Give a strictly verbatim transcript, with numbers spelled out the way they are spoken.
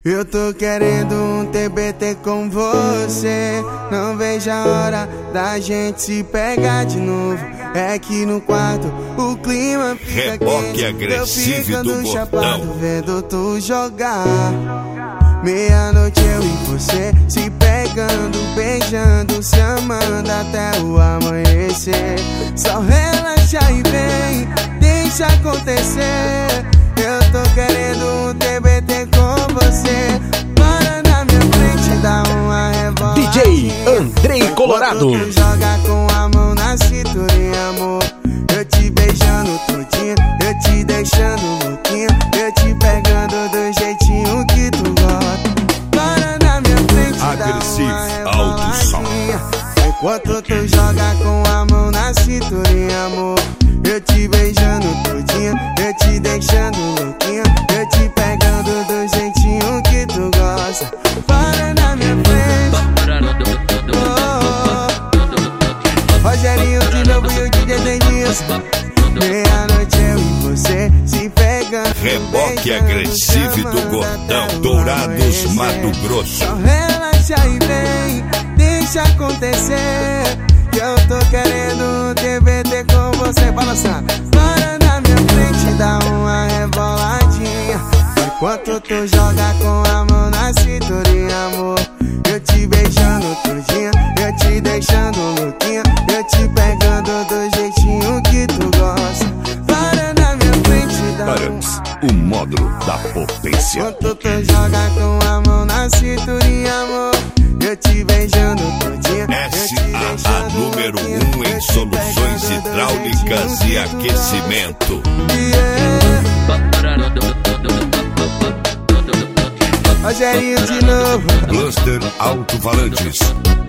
Eu tô querendo um T B T com você. Não vejo a hora da gente se pegar de novo. É que no quarto o clima fica Reboque quente. agressivo Eu do ficando chapado botão. vendo tu jogar. Meia-noite eu e você se pegando, beijando, se amando até o amanhecer. Só relaxa e vem, deixa acontecer. Eu tô querendo um T B T com você. Para na minha frente, dá uma reboladinha. D J Andrei Colorado. Tu joga com a mão na cinturinha, amor. Eu te beijando todinha, eu te deixando louquinha, eu te pegando do jeitinho que tu gosta. Para na minha frente, Agressivo, dá uma alto som. reboladinha. Enquanto tu joga com a mão na cinturinha, amor. Eu te beijando todinha, eu te deixando louquinha, eu te pegando do jeitinho que tu gosta. Para na minha frente. Oh, oh. Rogerinho de novo e o D J Denilson. Meia-noite eu e você se pegando. Reboque agressivo do Gordão, Dourados, Mato Grosso. Só relaxa e vem, deixa acontecer. Que eu tô querendo um T B T com você. Balançando. Para na minha frente, dá uma reboladinha. Enquanto tu joga com a mão na cinturinha, amor. Eu te beijando todinha, eu te deixando louquinha, eu te pegando do jeitinho que tu gosta. Para na minha frente, dá Barams, o módulo da potência. enquanto tu joga com a mão na cinturinha, amor. Eu te beijando todinha, S A A número um em soluções hidráulicas e aquecimento. Rogerinho de novo. Cluster Alto-Falantes.